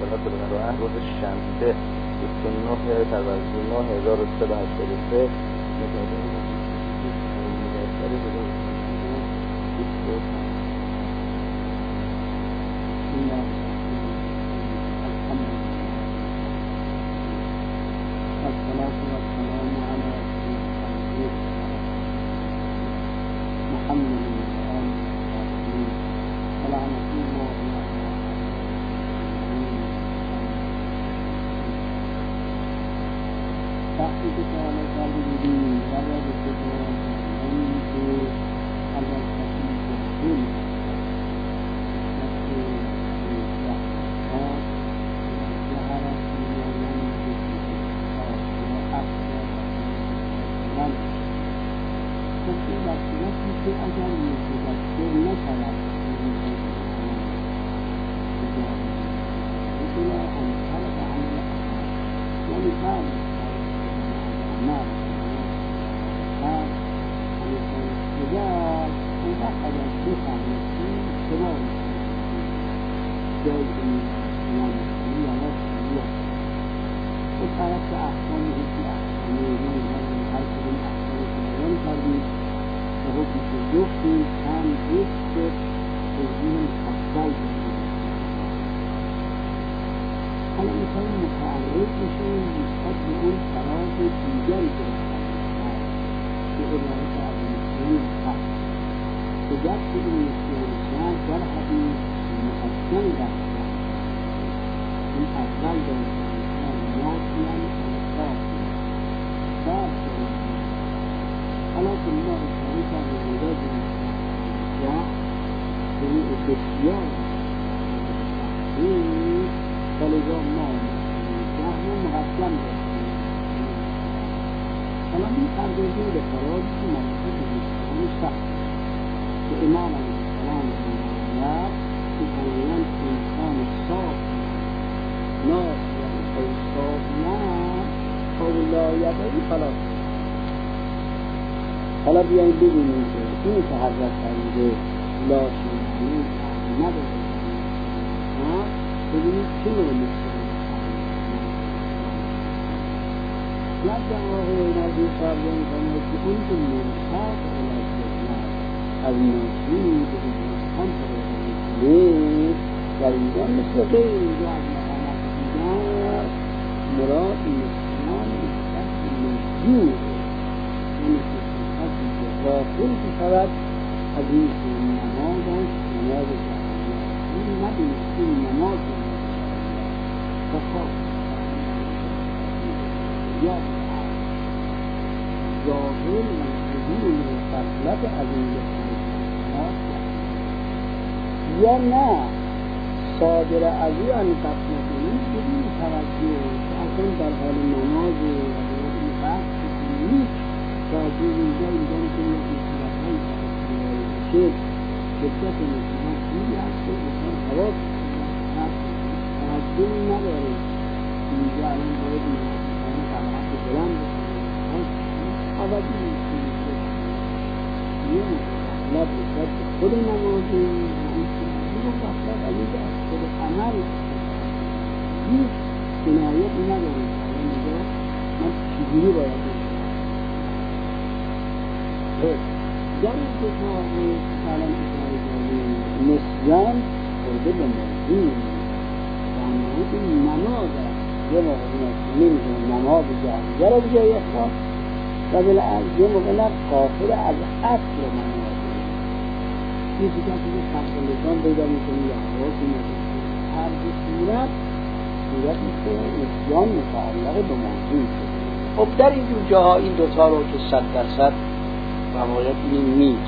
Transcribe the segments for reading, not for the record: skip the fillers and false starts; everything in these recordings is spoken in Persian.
خدمت برای روز شنبه 29 فروردین 1383 وقتی که سوال کرده بودیم و رابطه با این که اول تصمیم کنیم نسبت به رفتار و حرف می‌یابند به اتفاق و افکار و کسی وقتی که اگر متذکر نشود مثل انطلق عمل یعنی بعد نعم هذا الاستدلال انتقد بفهم الشباب جاي من هي وقالت أحسن في أحسن من هذا الأحسن من قبل وهو في الجوف كان يكتب تسجيل أفضل حالا میخوایم متعرض بشیم نسبت به اون فراز دیگری که که عبارت از نسیان خط که جبت این نسیان خط در حدیث مقدم رفتن این اول دارد ناسیان انصاف بعد حالا که ما اشاره کرده مداد نسیان یعنی بسیار فلذا ما نحن مقدم داشتیم حالا این پردازی به فراز که مرتب نسیان سخت که امام علیه السلام می‌فرماید که کاملا انسان صاف ناس و صاف نه اولایدهی فلا حالا بیاییم ببینیم که این که حضرت فرموده لا شیعی نداره ببینید چه نوع نسیان یک جماعه نزدیک فرزان کنه که اون که منصاف الاستثناء از ناسوی به انسان فرازه و اینجا مثل غیر اینجا از مقامات دیگر مراد نسیان نسبت نجور یعنی که صفتی که غافل که شود از این که نماز هست نماز جهانیه این نبینید این نماز فخاف یا ظاهر و حضور فضلت از این یا نه صادر از او ان قسمت این بدون توجه که اصلا در حال نماز و این بحث نیست توجه اینجا که یک نسبت هایی که شدت نسبت هایی هست که اصلا حواس توجه نداره اینجا الان باید این طبقات بلند آبادی نیست یه مطلب نسبت خود نمازی این مطلب علیه از خود عمل هیچ کنایت نداره اینجا من چجوری باید در این کتاب سالم اشاره کردیم نسیان خورده به موضوع و نماز یه موقع نمیدونه نماز جهریه رو بجای اخلاص و بالعکس یه موقع غافل از اصل نماز یه چیزی که خط لسان پیدا میکنه یا حواسی نداره هر دو صورت مثل نسیان متعلق به موضوع شده. خب در این جور جاها این دوتا رو که 100% روایت میگیره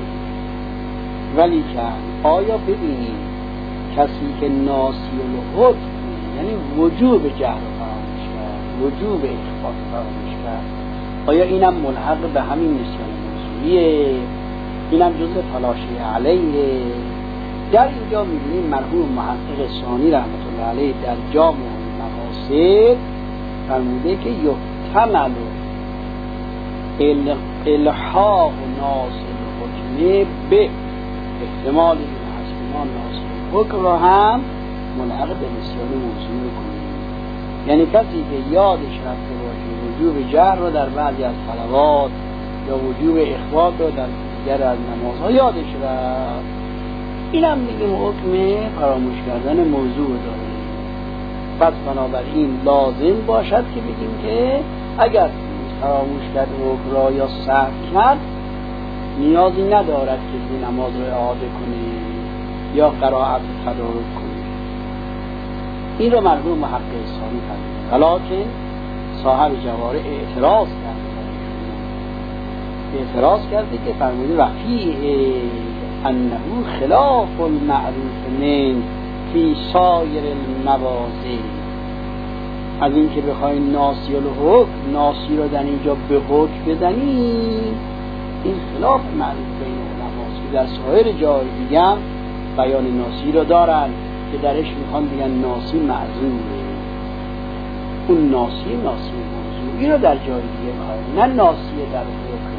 ولی که آیا ببینید کسی که ناسی الحکم یعنی وجوب جهر فراموش کرد وجوب اخفاء فراموش کرد آیا اینم ملحق به همین نسیان موضوعیه اینم جزء تلاشی علیه در اینجا می‌بینیم مرحوم محقق ثانی رحمت الله علیه در جامع المقاصد فرموده که یحتمل الحاق ناس الحکم به احتمال این هست که ما ناس الحکم را هم ملحق به نسیان موضوع کنیم. یعنی کسی که یادش رفته باشه وجوب جهر رو در بعضی از صلوات یا وجوب اخفاء رو در دیگر از نمازها یادش رفت، این هم میگیم حکم فراموش کردن موضوع داره. پس بنابراین لازم باشد که بگیم که اگر فراموش کرد حکم را یا سهو کرد، نیازی ندارد که این نماز را اعاده کنه یا قرائت تدارک کنه. این رو مرحوم محقق ثانی فرمود. ولکن صاحب جواره اعتراض کرده که فرموده وفیه انه خلاف المعروف من فی سایر المواضع. از این که بخواین ناسی الحکم، ناسی رو در اینجا به حکم بزنید، این خلاف معروف بین علماست که در سایر جای دیگه هم بیان ناسی رو دارن که درش میخوان بگن ناسی معذوره. اون ناسی موضوعی رو در جای دیگه میخوان، نه ناسی در حکم.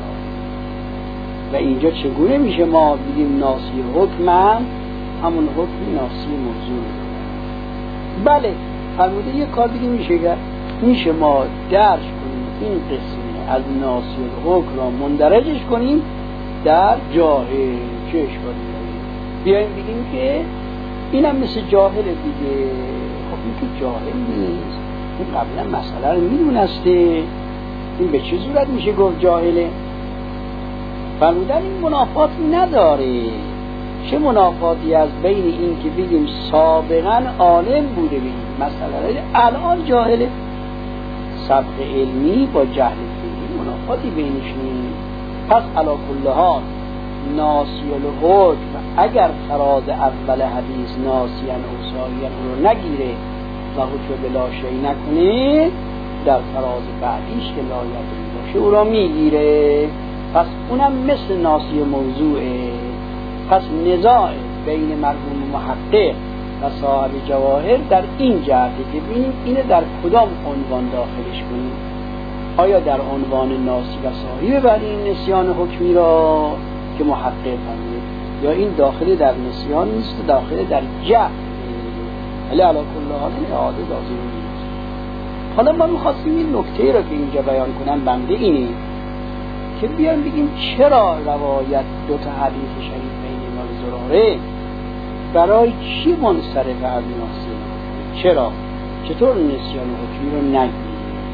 و اینجا چگونه میشه ما بگیم ناسی حکم هم همون حکم ناسی موضوع؟ بله فرموده یک کار دیگه میشه ما درش کنیم این قسمه از ناسی الحکم را مندرجش کنیم در جاهل. چه اشکالی داره؟ بیاییم بگیم که اینم مثل جاهل دیگه. خب این که جاهل نیست، این قبلا مسئله رو میدونسته، این به چه صورت میشه گفت جاهله؟ فرمودن این منافاتی نداره. چه منافاتی از بین این که بگیم سابقا عالم بوده بگیم مسئله الان جاهله؟ سبق علمی با جهل فعلی منافاتی بینش نیست. پس علی کل حال ناسی الحکم اگر فراز اول حدیث ناسیان و ساهیان رو نگیره و حکم بلا شیء نکنه، در فراز بعدیش که لا یدری باشه او را میگیره. پس اونم مثل ناسی موضوعه. پس نزاع بین مرحوم محقق و صاحب جواهر در این جهته که ببینیم اینه در کدام عنوان داخلش کنیم. آیا در عنوان ناسی و صاحب ببریم نسیان حکمی را که محقق فرمود، یا این داخل در نسیان نیست و داخل در جهل؟ علی کل حال اعاده لازم نیست. حالا ما می‌خواستیم این نکته را که اینجا بیان کنن بنده اینه که بیان بگیم چرا روایت دو تا حدیث شریف بین امام زراره برای چی منصرف از ناسی؟ چطور نسیان حکمی رو نگیریم؟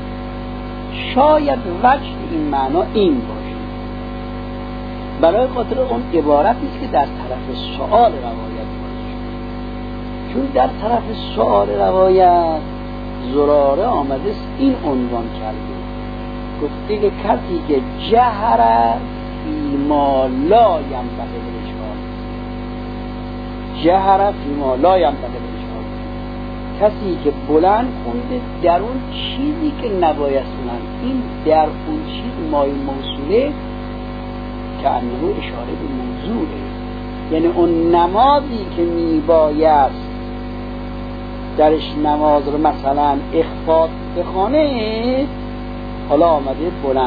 شاید وجه این معنا این باشه، برای خاطر اون عبارتی است که در طرف سؤال روایت باشه. چون در طرف سؤال روایت زراره آمده این عنوان کرده، گفته که کسی که جهر فیما لا ینبغی الاشهار، جهر فیما لا ینبغی الاشهار، کسی که بلند خونده در اون چیزی که نباید خوندن. این در اون چیز مای موصوله که انه اشاره به موضوعه، یعنی اون نمازی که میباید درش نماز رو مثلا اخفاء بخونه، حالا آمده بلند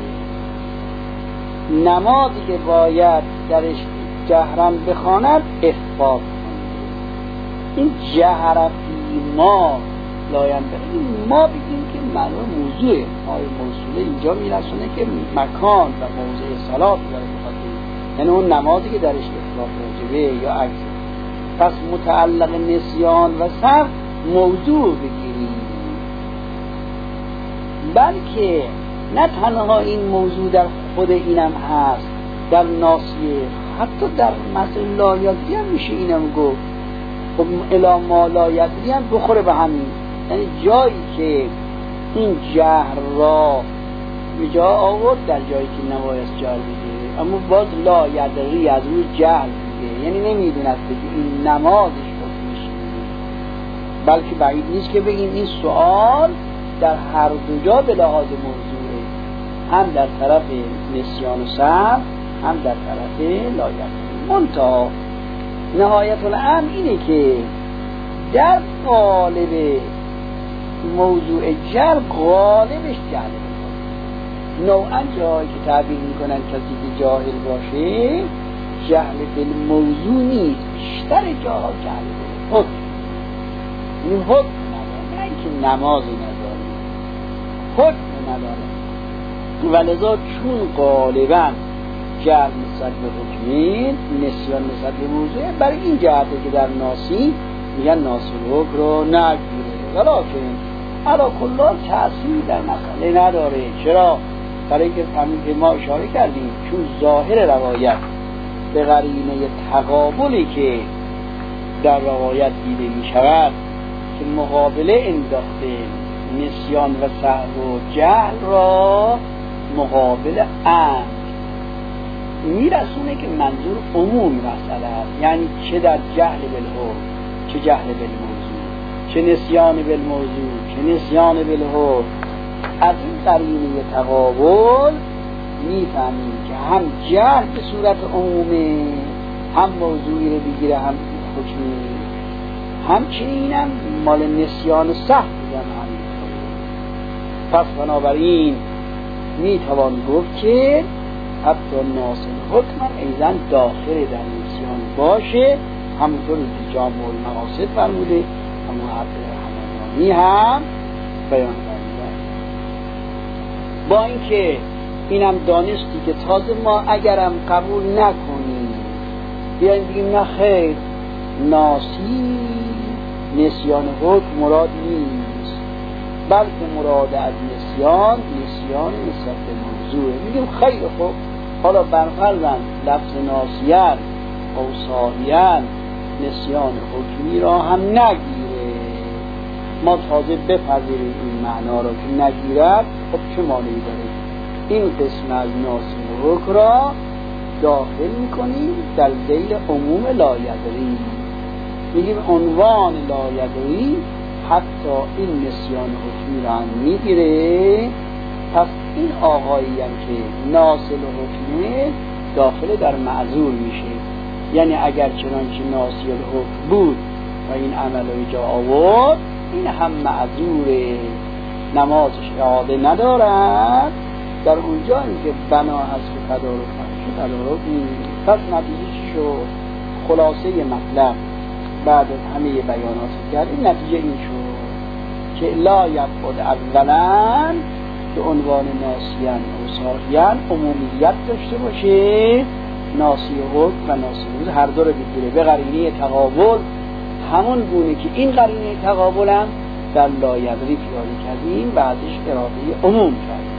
کنه. نمازی که باید درش جهرم بخواند اخفاء کنه. این جهر فی ما لایم بریم ما بگیم که معنی موضوع آیه موصوله اینجا میرسونه که مکان و موضع صلات داره بخاطر، یعنی اون نمازی که درش اخفاء واجبه یا عکس. پس متعلق نسیان و سهو موضوع بگیریم، بلکه نه تنها این موضوع در خود اینم هست، در ناسیه، حتی در مثل لایدری هم میشه اینم گفت. خب الا ما لایدری هم بخوره به همین، یعنی جایی که این جهر را به جا آورد در جایی که نباید جهر بگیره، اما باز لایدری از روی جهر بگیره، یعنی نمیدوند که این نمازش حکمش، بلکه بعید نیست که بگیم این سوال در هر دو جا به لحاظ موضوعه، هم در طرف نسیان و سهو، هم در طرف لایدری. منتها نهایت الامر اینه که در قالب موضوع جهل غالبش جهله، نوعا جایی که تعبیر میکنن کسی که جاهل باشه جهل بالموضوع نیست، بیشتر جاها جهل بالحکم. این حکم نداره، نه اینکه نمازی نداره، حکم نداره. ولذا چون غالبا جهل نسبت به حکمین، نسیان نسبت به موضوع، برای این جهته که در ناسی میگن ناس الحکم رو نگیره. ولیکن علا کلا تأثیر در مسئله نداره. چرا؟ برای اینکه همین که ما اشاره کردیم، چون ظاهر روایت به قرینه تقابلی که در روایت دیده می شود که مقابله انداخته نسیان و سهو و جهل را مقابل امر میرسونه که منظور عموم مسئله است. یعنی چه در جهل بالحکم، چه جهل بالموضوع، چه نسیان بالموضوع، چه نسیان بالحکم. از این قرینه تقابل میفهمیم که هم جهل به صورت عمومه، هم موضوعی رو بگیره، هم حکمی، همچنین هم مال نسیان سهو هم همینطوره. پس بنابراین میتوان گفت که حتی ناس الحکم هم ایضا داخل در نسیان باشه، همونطور که جامع المقاصد فرموده، همون همانی هم بیان کرده. با اینکه اینم دانستی که تازه ما اگرم قبول نکنیم بیاییم بگیم نه خیر، ناسی نسیان حکم مراد نیست، بلکه مراد از نسیان نسبت به موضوعه. میگیم خیلی خوب، حالا برفرضاً لفظ ناسیان او ساهیان نسیان حکمی را هم نگیره، ما تازه بپذیریم این معنا را که نگیرد، خب چه مانعی داره؟ این قسم از ناسی حکم را داخل میکنیم در ذیل عموم لایدری. میگیم عنوان لایدری حتی این نسیان حکمی را هم میگیره. پس این آقایی هم که ناصل حکمه داخل در معذور میشه. یعنی اگر چنانچه ناصل حکم بود و این عمل جا آورد، این هم معذوره، نمازش اعاده ندارد در اونجایی که بنا هست که تدارک نیست. پس نتیجه چی شد؟ خلاصه مطلب بعد از همه بیانات کرد، این نتیجه این شد که لا یبعد اولا که عنوان ناسیان و ساهیان عمومیت داشته باشه، ناسی حکم و ناسی روز هر دو رو بگیره به قرینه تقابل، همون گونه که این قرینه تقابل هم در لایدری پیاده کردیم و ازش اراده عموم کردیم.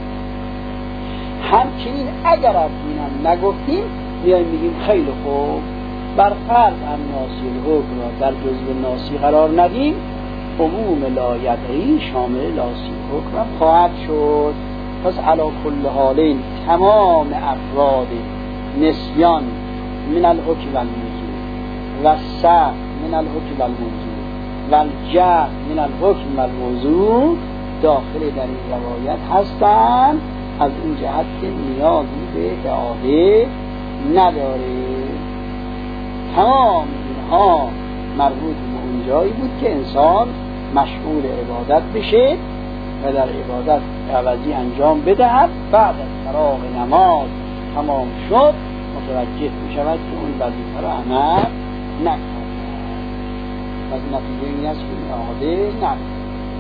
همچنین اگر از اینم نگفتیم بیاییم بگیم خیلی خوب، بر فرض هم ناسی حکم را در جزء ناسی قرار ندیم، عموم لایدری شامل ناسی حکم هم خواهد شد. پس علی کل حالین تمام افراد نسیان من الحکم و الموضوع و سهو من الحکم و الموضوع و الجهل من الحکم و الموضوع داخل در این روایت هستند. از این جهت که نیازی به اعاده نداره. تمام اینها مربوط به اون جایی بود که انسان مشغول عبادت بشه و در عبادت عوضی انجام بدهد. بعد از فراغ نماز تمام شد متوجه می شود که اون وظیفه را عمل نکرد. پس نتیجه این است که اعاده نداره.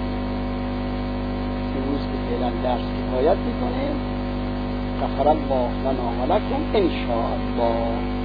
امروز که فعلا درس کفایت میکنه. غفر الله لنا و لکم ان شاء الله.